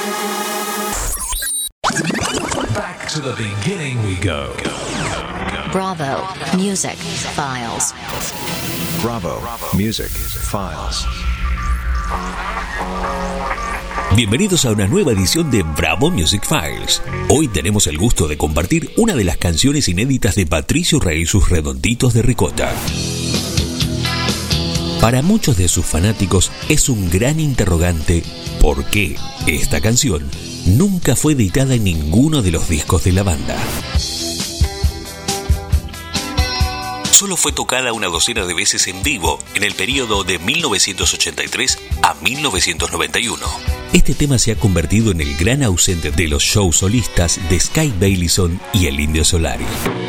Back to the beginning we go. Bravo Music Files. Bravo Music Files. Bienvenidos a una nueva edición de Bravo Music Files. Hoy tenemos el gusto de compartir una de las canciones inéditas de Patricio Rey y sus Redonditos de Ricota. Para muchos de sus fanáticos es un gran interrogante por qué esta canción nunca fue editada en ninguno de los discos de la banda. Solo fue tocada una docena de veces en vivo en el periodo de 1983 a 1991. Este tema se ha convertido en el gran ausente de los shows solistas de Skye Beilinson y el Indio Solari.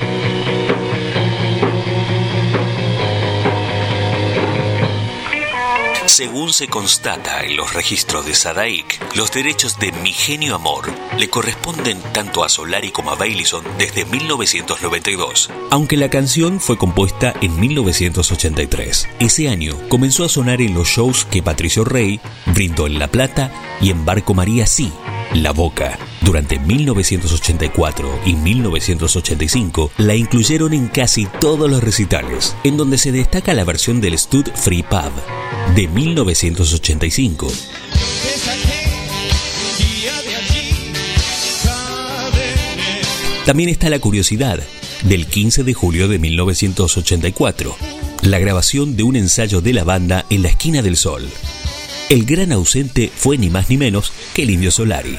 Según se constata en los registros de Sadaic, los derechos de Mi Genio Amor le corresponden tanto a Solari como a Beilinson desde 1992, aunque la canción fue compuesta en 1983. Ese año comenzó a sonar en los shows que Patricio Rey brindó en La Plata y en Barco María Sí, La Boca. Durante 1984 y 1985 la incluyeron en casi todos los recitales, en donde se destaca la versión del Stud Free Pub de 1985. También está la curiosidad del 15 de julio de 1984, la grabación de un ensayo de la banda en la Esquina del Sol. El gran ausente fue ni más ni menos que el Indio Solari.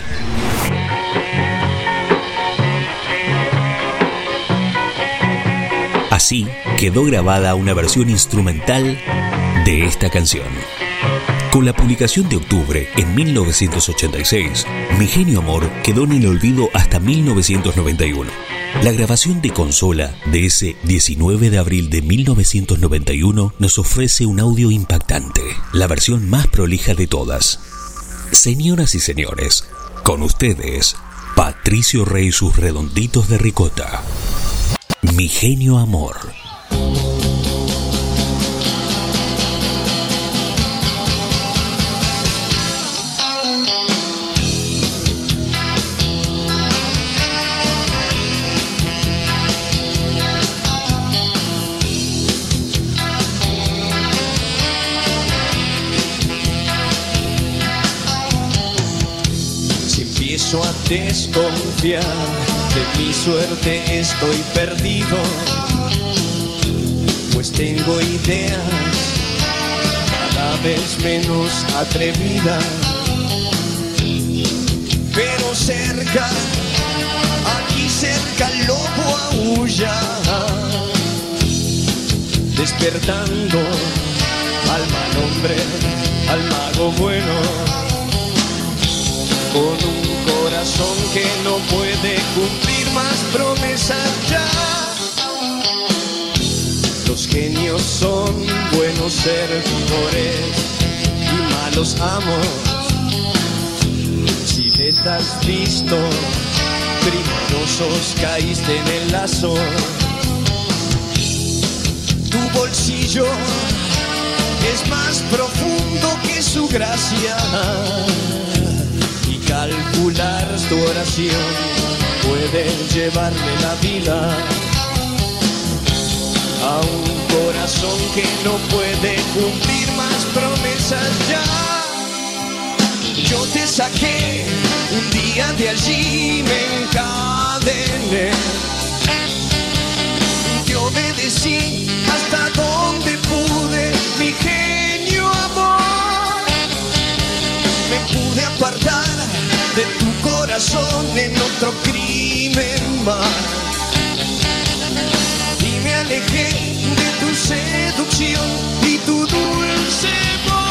Así quedó grabada una versión instrumental de esta canción. Con la publicación de Octubre en 1986, Mi Genio Amor quedó en el olvido hasta 1991. La grabación de consola de ese 19 de abril de 1991 nos ofrece un audio impactante, la versión más prolija de todas. Señoras y señores, con ustedes, Patricio Rey y sus Redonditos de Ricota. Mi Genio Amor. A desconfiar de mi suerte estoy perdido, pues tengo ideas cada vez menos atrevidas, pero cerca, aquí cerca el lobo aúlla, despertando al mal hombre, al mago bueno, con un corazón que no puede cumplir más promesas ya. Los genios son buenos servidores y malos amos. Si te has visto, primorosos caíste en el lazo. Tu bolsillo es más profundo que su gracia. Calcular tu oración puede llevarle la vida a un corazón que no puede cumplir más promesas ya. Yo te saqué un día de allí, me encadené, te obedecí hasta donde pude, mi genio amor. Me pude apartar de tu corazón en otro crimen más, y me alejé de tu seducción y tu dulce voz.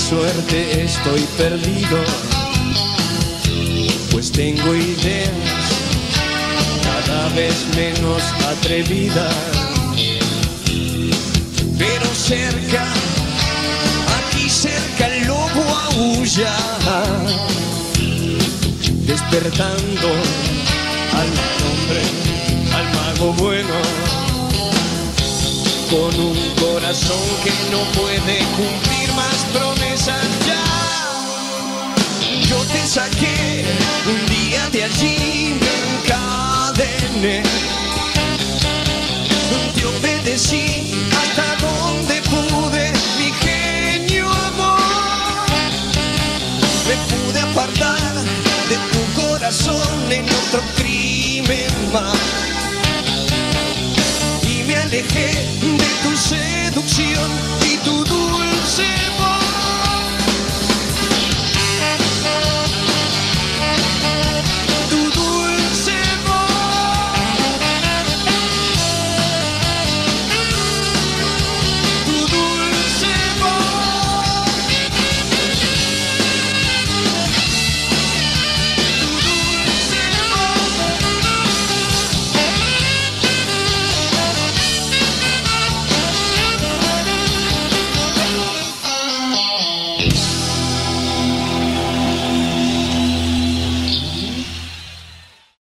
suerte estoy perdido, pues tengo ideas cada vez menos atrevidas. Pero cerca, aquí cerca el lobo aúlla, despertando al hombre, al mago bueno, con un corazón que no puede cumplir más promesas ya. Yo te saqué un día de allí, me encadené, te obedecí hasta donde pude, mi genio amor. Me pude apartar de tu corazón en otro crimen más, y me alejé de tu seducción y tu dulce